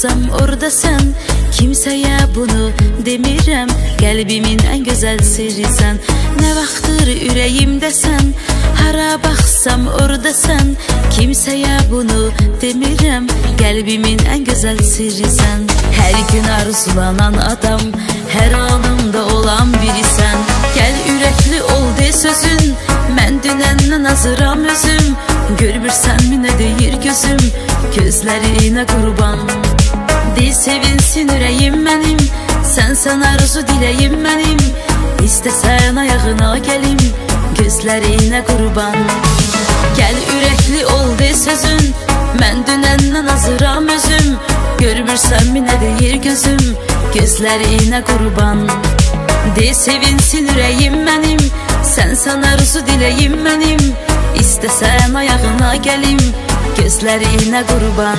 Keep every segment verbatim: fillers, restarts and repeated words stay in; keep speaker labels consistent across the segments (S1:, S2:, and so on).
S1: baxsam oradasan, kimsəyə bunu demirəm, qəlbimin ən gözəl sirrisən. Nə vaxtdır ürəyimdəsən, hara baxsam oradasan, kimsəyə bunu demirəm, qəlbimin ən gözəl sirrisən. Hər gün arzulanan adam, hər anımda olan birisən. Gəl ürəkli ol de sözün, mən dünəndən hazıram özüm. Görmürsənmi nə deyir gözüm, gözlərinə qurban. De sevinsin ürəyim mənim, sənsən arzu diləyim mənim. İstəsən ayağına gəlim, gözlərinə qurban. Gəl ürəkli ol de sözün, mən dünəndən hazıram özüm. Görmürsənmi nə deyir gözüm, gözlərinə qurban. De sevinsin ürəyim mənim, sənsən arzu diləyim mənim. İstəsən ayağına gəlim, gözlərinə qurban.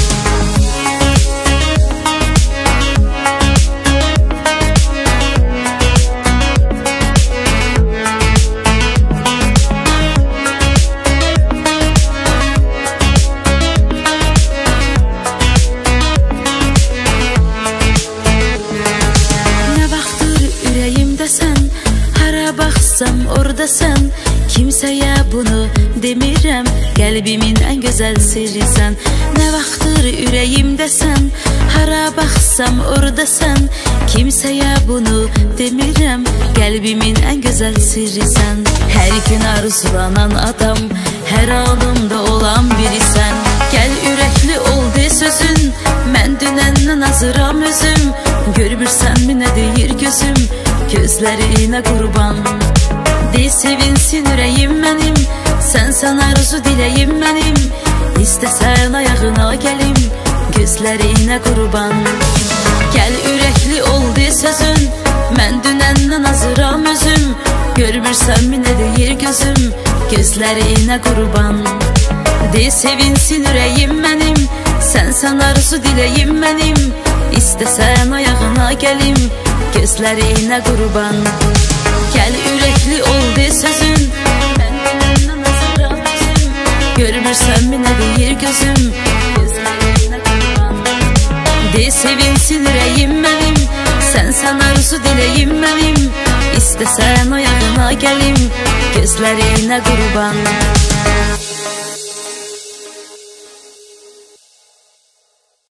S1: Baxsam oradasan, kimsəyə bunu demirəm, qəlbimin ən gözəl sirrisən. Nə vaxtdır ürəyimdəsən, hara baxsam oradasan, kimsəyə bunu demirəm, qəlbimin ən gözəl sirrisən. Hər gün arzulanan adam, hər anımda olan birisən. Gəl ürəkli ol de sözün, mən dünəndən hazıram özüm. Görmürsənmi nə deyir gözüm, gözlərinə qurban. De sevinsin ürəyim mənim, sənsən arzu diləyim mənim. İstəsən ayağına gəlim, gözlərinə qurban. Gəl ürəkli ol de sözün, mən dünəndən hazıram özüm. Görmürsənmi nə deyir gözüm, gözlərinə qurban. De sevinsin ürəyim mənim, sənsən arzu diləyim mənim. İstəsən ayağına gəlim, gözlərinə qurban. Gəl ürəkli ol de sözün, mən dünəndən hazıram özüm. Görmürsənmi nə deyir gözüm, gözlərinə qurban. De sevinsin ürəyim mənim, sənsən arzu diləyim mənim. İstəsən ayağına gəlim, gözlərinə qurban.